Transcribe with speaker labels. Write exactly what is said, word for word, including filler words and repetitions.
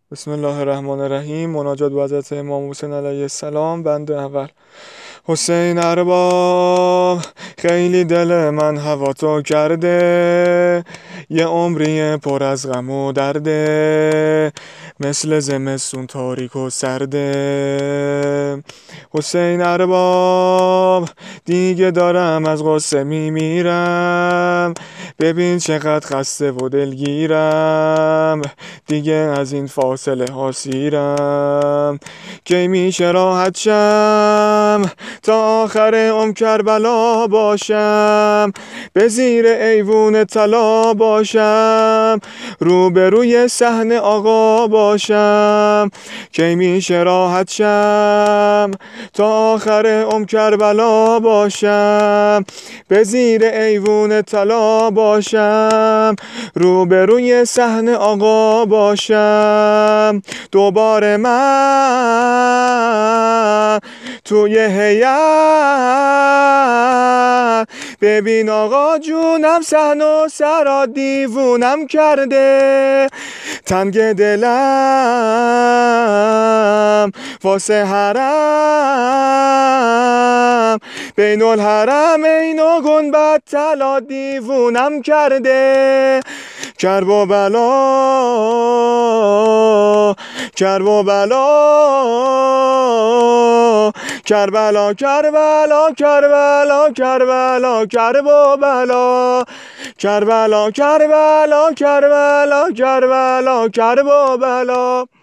Speaker 1: بسم الله الرحمن الرحیم. مناجات به حضرت امام حسین علیه السلام. بند اول. حسین ارباب، خیلی دل من هوا تو کرده، یه عمری پر از غم و درده، مثل زمستون تاریک و سرده. حسین ارباب، دیگه دارم از غصه میمیرم، ببین چقدر خسته و دلگیرم، دیگه از این فاصله ها سیرم. کی میشه راحت شم تا آخر عمر کربلا باشم، به زیر ایوون طلا باشم، روبروی صحنه آقا باشم. کی میشه راحت شم تا آخر عمر کربلا باشم، به زیر ایوون طلا باشم، روبروی صحنه آقا باشم. دوباره من توی هیئت، ببین آقا جونم صحنه و سرا دیوونم کرده، تنگ دلم واسه حرم، بین الحرمین و گنبد طلا دیوونم کرده. کرب و بلا، کرب و بلا، کربلا کربلا کربلا کربلا، کرب و بلا، کربلا کربلا کربلا کربلا، کرب و بلا.